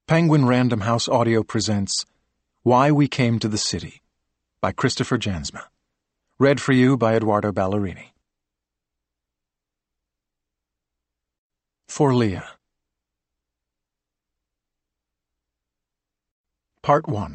Penguin Random House Audio presents Why We Came to the City by Christopher Jansma. Read for you by Eduardo Ballerini. For Leah. Part 1.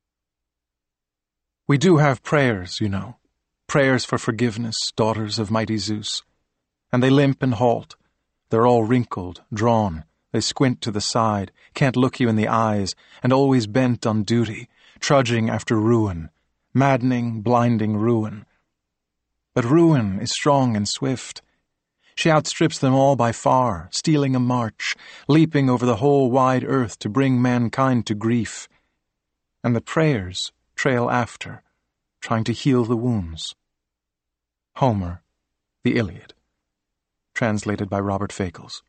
We do have prayers, you know. Prayers for forgiveness, daughters of mighty Zeus. And they limp and halt. They're all wrinkled, drawn. They squint to the side, can't look you in the eyes, and always bent on duty, trudging after ruin, maddening, blinding ruin. But ruin is strong and swift. She outstrips them all by far, stealing a march, leaping over the whole wide earth to bring mankind to grief. And the prayers trail after, trying to heal the wounds. Homer, The Iliad. Translated by Robert Fakels.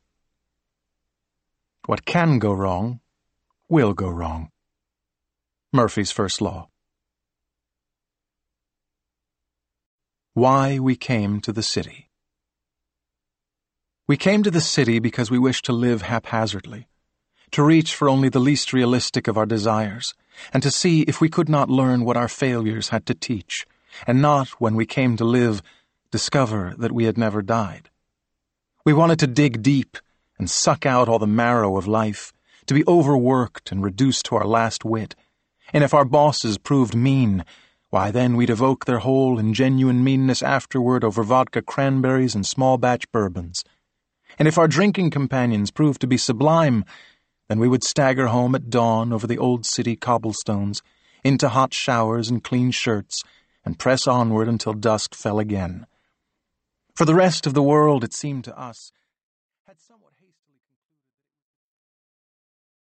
What can go wrong, will go wrong. Murphy's First Law. Why we came to the city. We came to the city because we wished to live haphazardly, to reach for only the least realistic of our desires, and to see if we could not learn what our failures had to teach, and not, when we came to live, discover that we had never died. We wanted to dig deep and suck out all the marrow of life, to be overworked and reduced to our last wit. And if our bosses proved mean, why then we'd evoke their whole and genuine meanness afterward over vodka cranberries and small-batch bourbons. And if our drinking companions proved to be sublime, then we would stagger home at dawn over the old city cobblestones, into hot showers and clean shirts, and press onward until dusk fell again. For the rest of the world, it seemed to us,